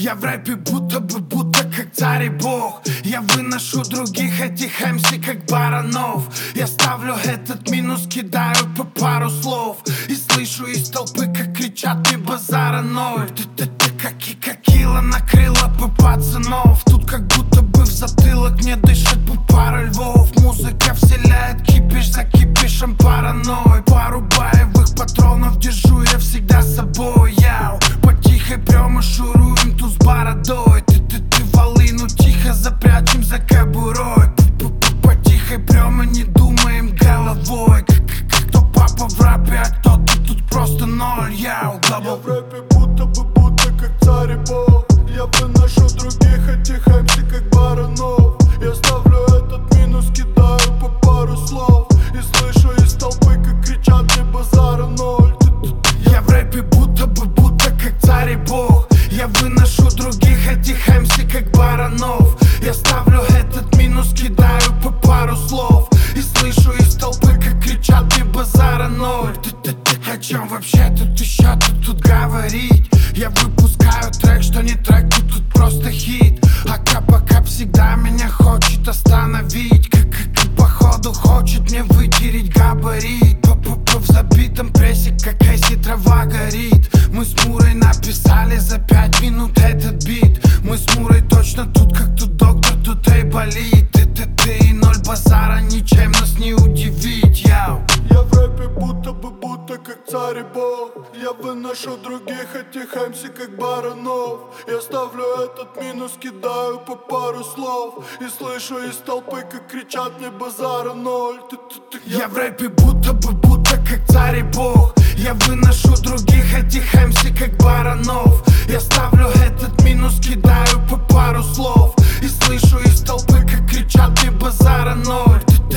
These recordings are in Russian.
Я в рэпе будто как царь и бог. Я выношу других этих МС как баранов. Я ставлю этот минус, кидаю по пару слов. И слышу из толпы, как кричат: не базара ноль. Ты как кило накрыла бы пацанов. Тут как будто бы в затылок мне дышит по пара львов. Музыка вселяет кипиш за кипишем паранойй. Пару боевых патронов держу я всегда с собой. Яу, по тихой прямо шуруем тут с бородой. Ты волыну тихо запрячем за кобурой. По тихой прямо не думаем головой. Кто папа в рэпе, а кто-то тут просто ноль. Яу, я в рэпе будто как царь и бог. Я выношу других этих МС как баранов. Я ставлю этот минус, кидаю по пару слов. И слышу из толпы, как кричат: не базара ноль. Я в рэпе будто как царь и бог. Я выношу других этих МС как баранов. Я ставлю этот минус, кидаю по пару слов. И слышу из толпы, как кричат: не базара ноль. О чем вообще тут еще тут говорить? Я выпускаю трек, что не трек, тут просто хит. А Кап всегда меня хочет остановить. Походу хочет мне вытереть габарит. В забитом прессе, как Эсси, трава горит. Мы с Мурой написали за 5 минут этот бит. Мы с Мурой точно тут, как тут доктор, тут болит. Ты и ноль базара, ничем нас не удивить. Яу. Я в рэпе будто как царь и бог. Я выношу других этих МС как баранов. Я ставлю этот минус, кидаю по пару слов. И слышу из толпы, как кричат: не базара ноль. Я в рэпе будто как царь и бог. Я выношу других этих МС как баранов. Я ставлю этот минус, кидаю по пару слов. И слышу из толпы, как кричат: не базара ноль.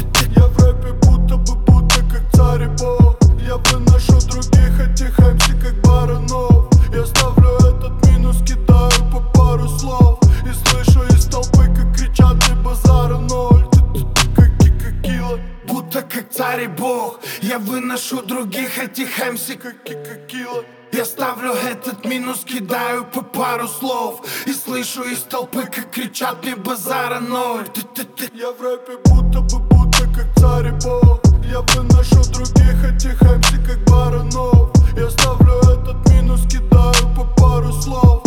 Я в рэпе будто как царь и бог. Я выношу других этих МС как баранов. Я ставлю этот минус, кидаю по пару слов. И слышу из толпы, как кричат: не базара ноль. Как кило, будто как царь и бог. Я выношу других этих МС как кило. Я ставлю этот минус, кидаю по пару слов. И слышу из толпы, как кричат: не базара ноль. Я в рэпе будто как царь и бог. Я выношу других этих МС как баранов. Я ставлю этот минус, кидаю по пару слов.